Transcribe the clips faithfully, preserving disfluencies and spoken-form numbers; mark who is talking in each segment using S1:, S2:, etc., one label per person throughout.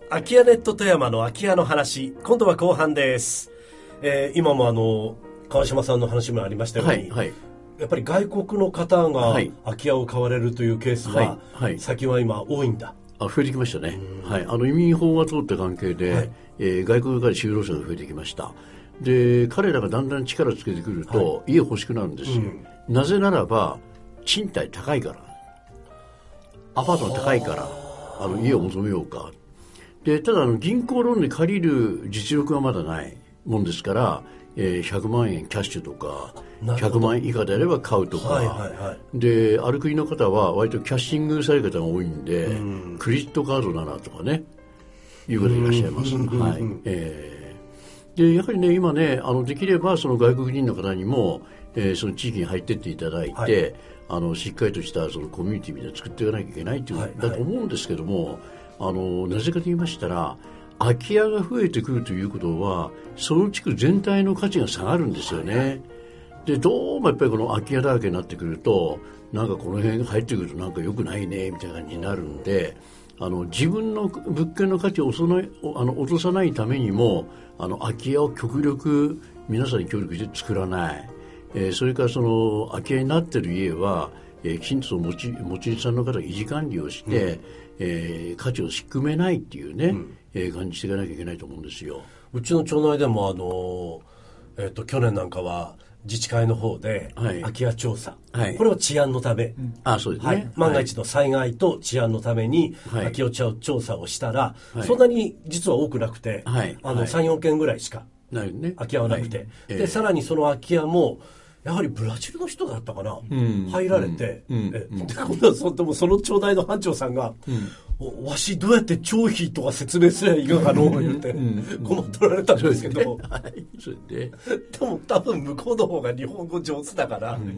S1: 空き家ネット富山の空き家の話、今度は後半です。えー、今もあの川島さんの話もありましたように、はいはい、やっぱり外国の方が空き家を買われるというケースは、はいはい、最近は今多いんだ。
S2: あ、増えてきましたね、はい、あの移民法が通った関係で、はい、えー、外国から就労者が増えてきました。で、彼らがだんだん力つけてくると、はい、家欲しくなるんですよ、うん、なぜならば賃貸高いから、アパートが高いからあの家を求めようか。で、ただあの銀行ローンで借りる実力がまだないもんですから、えー、ひゃくまんえんキャッシュとかひゃくまんえん以下であれば買うとか、はいはいはい、で、ある国の方は割とキャッシングされる方が多いんで、うん、クレジットカードならとかねいう方いらっしゃいます、はい、えー、でやはりね今ねあのできればその外国人の方にも、えー、その地域に入ってっていただいて、はい、あのしっかりとしたそのコミュニティみたいな作っていかなきゃいけないという、はい、だと思うんですけども、あのなぜかと言いましたら空き家が増えてくるということはその地区全体の価値が下がるんですよね、はいはい、でどうもやっぱりこの空き家だらけになってくるとなんかこの辺が入ってくるとなんか良くないねみたいな感じになるんで、あの自分の物件の価値を落とさない、あの落とさないためにもあの空き家を極力皆さんに協力して作らない、えー、それからその空き家になっている家は、えー、きちんと持ち、持ち主さんの方が維持管理をして、うん、えー、価値を低めないっていうね、うん、えー、感じしていかなきゃいけないと思うんですよ。
S1: うちの町内でもあの、えー、と去年なんかは自治会の方で空き家調査、はい、これは治安のため、うん、
S2: あ、そうですね、はい、
S1: 万が一の災害と治安のために空き家調査をしたら、はい、そんなに実は多くなくて、はい、あのさん、よんけんぐらいしか空き家はなくて、はい、で、えー、さらにその空き家もやはりブラジルの人だったかな、うん、入られて、うん、え、うん、で今度は そ, でもその町内の班長さんが、うん、わしどうやって町費とか説明すればいいかの言って困っておられたんですけど、でも多分向こうの方が日本語上手だから、うん、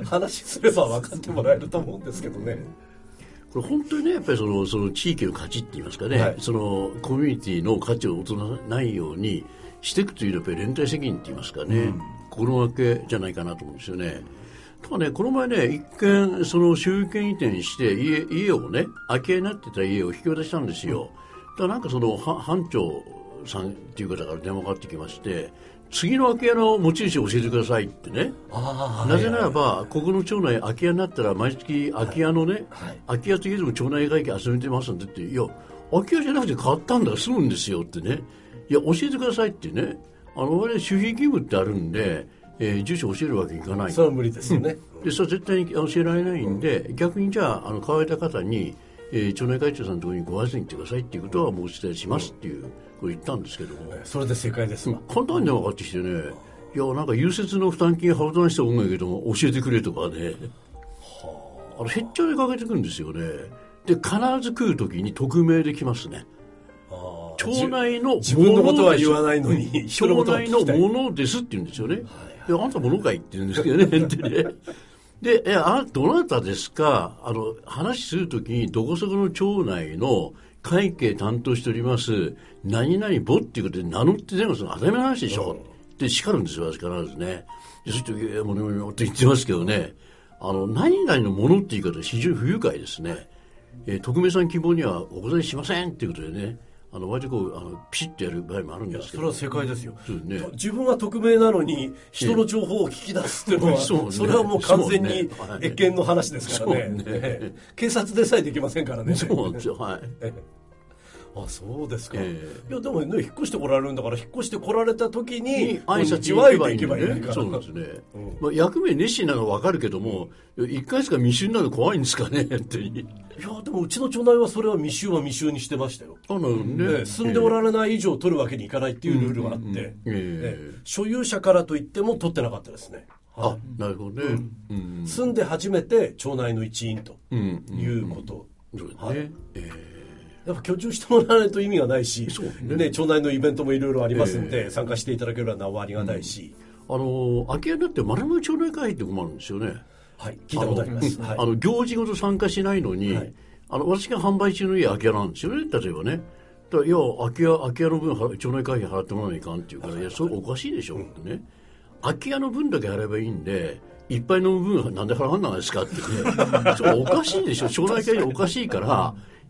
S1: 話すれば分かってもらえると思うんですけどね。
S2: これ本当にねやっぱりその、その地域の価値って言いますかね、はい、そのコミュニティの価値を落とさないようにしていくというやっぱり連帯責任って言いますかね、うん、心がけじゃないかなと思うんですよね。ただね、この前ね、一見その所有権移転して家、家をね、空き家になってた家を引き渡したんですよ。だからなんかその班長さんっていう方から電話がかかってきまして、次の空き家の持ち主を教えてくださいってね。あ、なぜならば、はいはい、ここの町内空き家になったら毎月空き家のね、はいはい、空き家といえども町内会計集めてますんでって、いや空き家じゃなくて買ったんだから済むんですよってね。いや教えてくださいってね。あの我々守秘義務ってあるんで、えー、住所教えるわけにいかない。
S1: それは無理ですよね、
S2: うん、でそれは絶対に教えられないんで、うん、逆にじゃあ、あの買われた方に、えー、町内会長さんのところにご挨拶に行ってくださいっていうことは申し伝えしますっていう、うん、これ言ったんですけども、
S1: それで正解ですわ。
S2: 簡単に分かってきてね、いやなんか融雪の負担金払わない人も多いけども教えてくれとかね、はあ、あのへっちゃでかけてくるんですよね。で必ず来るときに匿名で来ますね。町内の
S1: 自分のことは言わないのに
S2: 町内のものですって言うんですよね、はいはい、であんたものかいって言うんですけどねで, ねでえあどなたですか、あの話するときにどこそこの町内の会計担当しております何々簿っていうことで名乗って電話するの当たり前の話でしょ、うん、って叱るんですよ私必ずね。でそういう時ものものって言ってますけどね、あの何々のものっていう言い方は非常に不愉快ですね、えー、匿名さん希望にはお答えしませんっていうことでね、あの割とこうあのピシッとやる場合もあるんですけど、
S1: それは正解ですよ、ね、自分は匿名なのに人の情報を聞き出すっていうのは、そ, うね、それはもう完全に越権の話ですから ね, ね, ね警察でさえできませんからね。
S2: そうなんですよ、はい
S1: あ、そうですか、
S2: えー、
S1: いやでもね引っ越してこられるんだから引っ越してこられた時に
S2: 挨拶に行けばいいんだね。そうなんですね、うんまあ、役目熱心なのは分かるけどもいっかいしか未就になるの怖いんですかねってい
S1: やでもうちの町内はそれは未就は未就にしてましたよ。
S2: あなるほど、ね
S1: ね、住んでおられない以上取るわけにいかないっていうルールがあって、うんうんうんえー、所有者からといっても取ってなかったですね。
S2: あ、なるほどね、
S1: うんうん、住んで初めて町内の一員ということ、
S2: うんうんうん、そうですね、えー
S1: やっぱ居住してもらわないと意味がないし、ねね、町内のイベントもいろいろありますので、えー、参加していただければなおありがたいし、
S2: うん、あの空き家になって丸の内町内会って困るんですよね。
S1: はい、聞いたことあります。
S2: あの、はい、あの行事ごと参加しないのに、はい、あの私が販売中の家空き家なんですよね。例えばね、だからいや空き家空き家の分町内会費払ってもらわないかんっていうから、はい、いやそれおかしいでしょってね、うん、空き家の分だけ払えばいいんでいっぱい飲む分はなんで払わないですかってねそれおかしいでしょ、町内会費おかしいから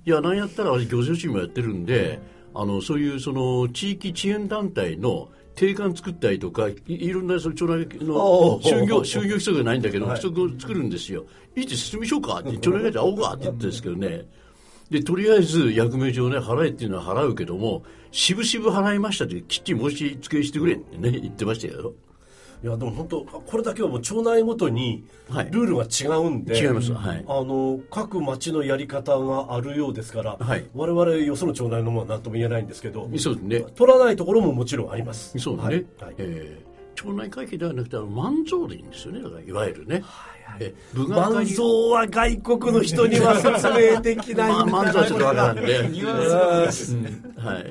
S2: いやなんやったら私行政チームやってるんで、あのそういうその地域支援団体の定款作ったりとか い, いろんなその町内の就業就業規則がないんだけど、規則を作るんですよ。いいって説明しようかって町内会で会おうかって言ってるんですけどね。でとりあえず役名上ね払えっていうのは払うけども、しぶしぶ払いましたってきっちり申し付けしてくれってね言ってましたよ。
S1: いやでも本当これだけはもう町内ごとにルールが違うんで、
S2: はい、違います、はい、
S1: あの各町のやり方があるようですから、はい、我々よその町内のものは何とも言えないんですけど、
S2: そうですね、
S1: 取らないところももちろんあります。
S2: そうですね、はいはい、えー、町内会計ではなくてあの万蔵でいいんですよね。だからいわゆるね、はいはい、万蔵
S1: は外国の人には説明できないんだ。
S2: 万蔵はちょっとわからんで、うん、はい。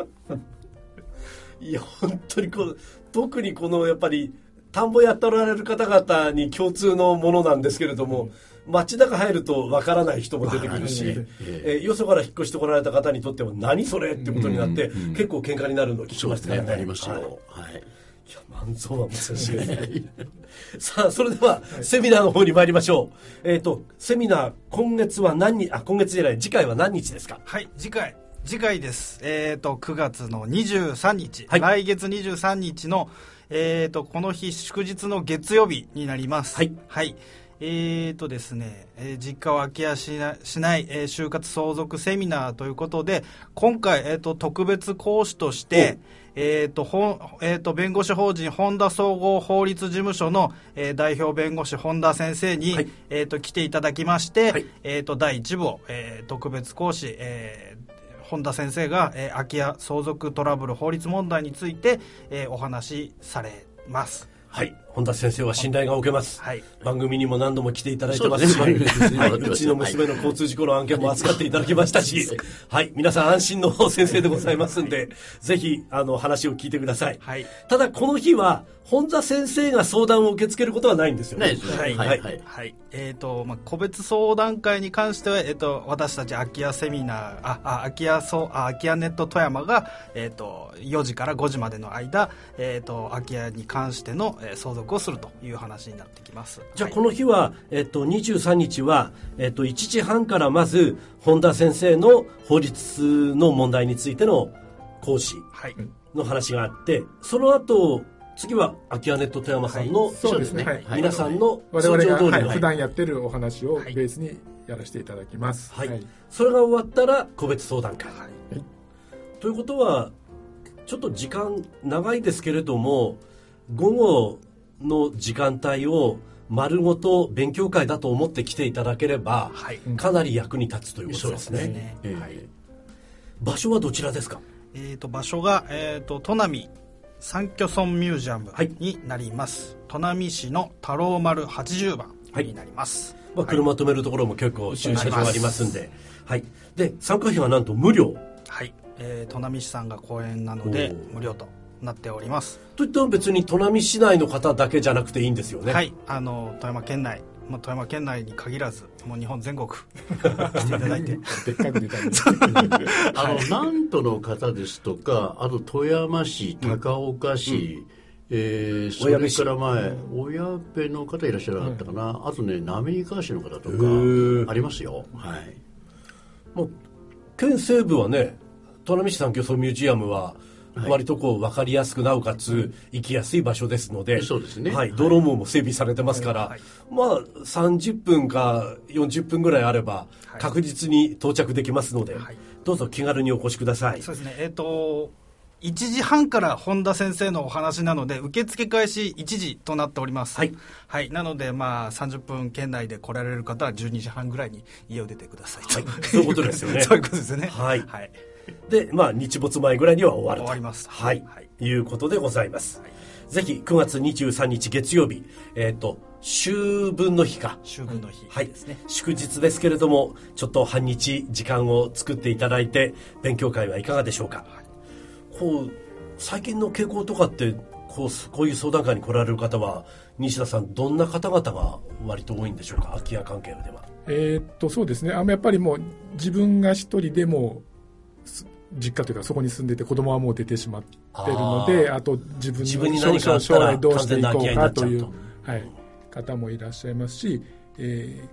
S1: いや本当にこう特にこのやっぱり田んぼやっておられる方々に共通のものなんですけれども、街中入るとわからない人も出てくるし、えー、よそから引っ越してこられた方にとっても何それってことになって、うんうん、結構喧嘩になるのを聞きましたよね。
S2: ねありますよ、はい、はい、
S1: いや万蔵は難しいですねさあそれではセミナーの方に参りましょう。えっとセミナー今月は何日、あ今月じゃない次回は何日ですか？
S3: はい、次回次回です。えっとくがつのにじゅうさんにち、はい、来月にじゅうさんにちのえー、とこの日祝日の月曜日になります。はい、はい、えーとですね、えー、実家を空き家しな、しない、えー、就活相続セミナーということで、今回、えー、と特別講師として、えーとほえー、と弁護士法人本田総合法律事務所の、えー、代表弁護士本田先生に、はい、えー、と来ていただきまして、はい、えー、とだいいち部を、えー、特別講師、えー本田先生が、えー、空き家相続トラブル法律問題について、えー、お話しされます。
S1: はい、本田先生は信頼がおけます、はい、番組にも何度も来ていただいてますし、
S2: う、ね
S1: はい、うちの娘の交通事故の案件も扱っていただきましたしはい、皆さん安心の先生でございますんで、はい、ぜひあの話を聞いてください、はい、ただこの日は本田先生が相談を受け付けることはないんですよね。
S3: はいはいはい、はい、えーとまあ、個別相談会に関しては、えーと、私たち空き家セミナーああ空き家そうあ空き家ネット富山が、えーと、よじからごじまでの間、えーと、空き家に関しての、えー、相続をするという話になってきます。
S1: じゃあこの日は、えーと、にじゅうさんにちは、えーと、いちじはんからまず本田先生の法律の問題についての講師の話があって、はい、その後次は空き家ネット富山さんの、はい、
S4: そうですね、はい、
S1: 皆さんの
S4: 我々が、はい、普段やってるお話をベースにやらせていただきます、
S1: はいはい、それが終わったら個別相談会、はい、ということはちょっと時間長いですけれども午後の時間帯を丸ごと勉強会だと思って来ていただければ、はい、かなり役に立つということですね。そうですね、えーはい、場所はどちらですか？
S3: えーと場所が、えーと砺波三居村ミュージアムになります、はい、砺波市の太郎丸はちじゅうばんになります、
S1: はい、まあ、車止めるところも結構駐車場ありますんで、はい、で参加費はなんと無料、
S3: はい、えー、砺波市さんが公園なので無料となっております。
S1: といっても別に砺波市内の方だけじゃなくていいんですよね。
S3: はい、あの富山県内、まあ、富山県内に限らずもう日本全国来ていただいて
S4: でっかく出たり
S2: あの南都の方ですとか、あと富山市、高岡市、うん、えー、それから前小矢部の方いらっしゃらなかったかな、うん、あとね滑川市の方とかありますよ。はい、
S1: もう県西部はね砺波市三居村ミュージアムは割とこう分かりやすくなおかつ行きやすい場所ですので、
S2: そうですね、
S1: はい、道路網も整備されてますから、はい、まあさんじゅっぷんかよんじゅっぷんぐらいあれば確実に到着できますので、はい、どうぞ気軽にお越しください。
S3: そうですね、えーといちじはんから本田先生のお話なので受付開始いちじとなっております。はい、はい、なのでまあさんじゅっぷん圏内で来られる方はじゅうにじはんぐらいに家を出てくださいと、
S1: はい、そういうことですよね
S3: そういうことですね。
S1: はい、はい、でまあ日没前ぐらいには終わると
S3: 終わります、
S1: はいはい、いうことでございます、はい、ぜひくがつにじゅうさんにち月曜日、えっ、ー、と秋分の日か
S3: 秋分の日、
S1: はいですね、祝日ですけれどもちょっと半日時間を作っていただいて勉強会はいかがでしょうか。はい、こう最近の傾向とかってこう、こういう相談会に来られる方は西田さんどんな方々が割と多いんでしょうか？空き家関係では。
S4: えー、っとそうですね、あのやっぱりもう自分が一人でも実家というかそこに住んでて子供はもう出てしまってるので、 あ, あと自分の将, 将来どうしていこうかという、はい、方もいらっしゃいますし、えー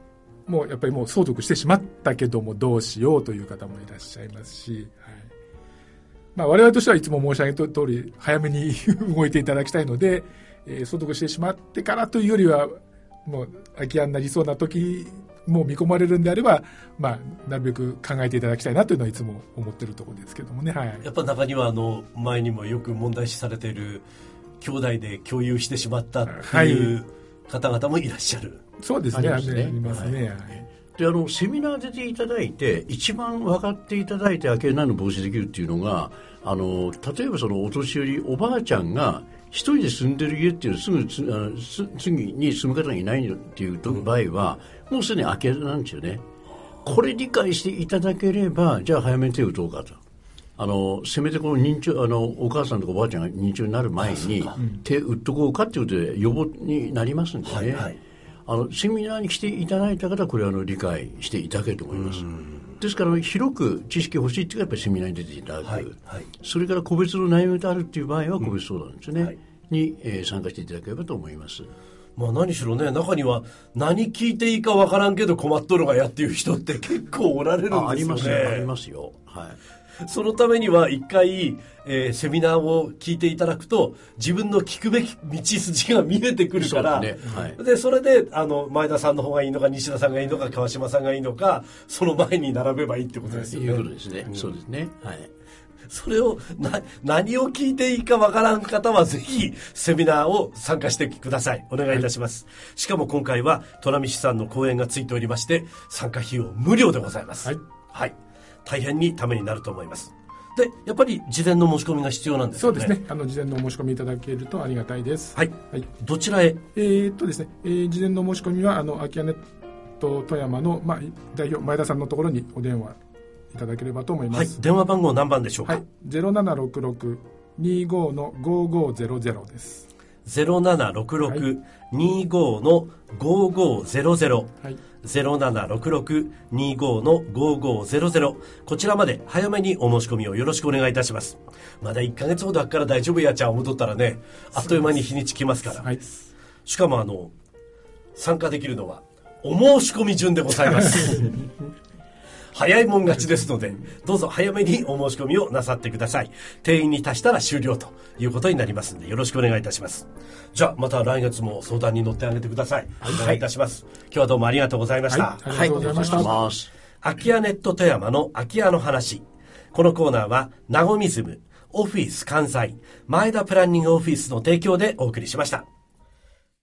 S4: もうやっぱりもう相続してしまったけどもどうしようという方もいらっしゃいますし、はい、まあ、我々としてはいつも申し上げた通り早めに動いていただきたいので、えー、相続してしまってからというよりはもう空き家になりそうな時も見込まれるんであれば、まあ、なるべく考えていただきたいなというのはいつも思っているところですけどもね、はい、
S1: やっぱ中にはあの前にもよく問題視されている兄弟で共有してしまったっていう方々もいらっしゃる、はい、
S4: そうですね、
S2: ありますね、
S4: ありますね、はい、
S2: であのセミナー出ていただいて一番分かっていただいて空き家になるのを防止できるっていうのが、あの例えばそのお年寄りおばあちゃんが一人で住んでる家っていうのはすぐつあのす次に住む方がいないっていう場合は、うん、もうすでに空き家なんですよね。これ理解していただければじゃあ早めに手を打とうかと、あのせめてこの認知あのお母さんとかおばあちゃんが認知症になる前に手打っとこうかっていうことで予防になりますんでね、はいはい、あのセミナーに来ていただいた方はこれはあの理解していただけると思います。ですから広く知識欲しいっていうのはやっぱりセミナーに出ていただく、はいはい、それから個別の悩みがあるっていう場合は個別相談ですね、うんはい、に、えー、参加していただければと思います。
S1: まあ、何しろね、中には何聞いていいかわからんけど困っとるがやっていう人って結構おられるんですよね。あ、ありますよ、
S2: ありますよ、はい、
S1: そのためには一回、えー、セミナーを聞いていただくと自分の聞くべき道筋が見えてくるから、 そ,、ねはい、でそれであの前田さんの方がいいのか西田さんがいいのか川島さんがいいのかその前に並べばいいってことですよね。
S2: いうことですね、うん、そうですね、はい、
S1: それをな何を聞いていいかわからん方はぜひセミナーを参加してください。お願いいたします、はい、しかも今回は虎見市さんの講演がついておりまして参加費用無料でございます。はい、はい、大変にためになると思います。でやっぱり事前の申し込みが必要なんですよね。
S4: そうですね、あの事前の申し込みいただけるとありがたいです。
S1: はい、はい、どちらへ。
S4: えー、っとですね、えー、事前の申し込みはあの空き家ネット富山の、まあ、代表前田さんのところにお電話いただければと思います。
S1: はい、電話番号何番でしょうか。はい、
S4: ゼロななろくろくにーごーのごーごーゼロゼロです。
S1: ゼロななろくろくにーごーのごーごーゼロゼロ、はい、ゼロななろくろくにーごーのごーごーゼロゼロ、こちらまで早めにお申し込みをよろしくお願いいたします。まだいっかげつほどあっから大丈夫やちゃん戻ったらね、あっという間に日にち来ますから、はい、しかもあの参加できるのはお申し込み順でございます早いもん勝ちですのでどうぞ早めにお申し込みをなさってください。定員に達したら終了ということになりますのでよろしくお願いいたします。じゃあまた来月も相談に乗ってあげてください。はい、お願いいたします。今日はどうもありがとうございました。
S4: はい、ありがとうございました。はい、
S1: 空き家ネット富山の空き家の話。このコーナーはナゴミズム、オフィス関西、前田プランニングオフィスの提供でお送りしました。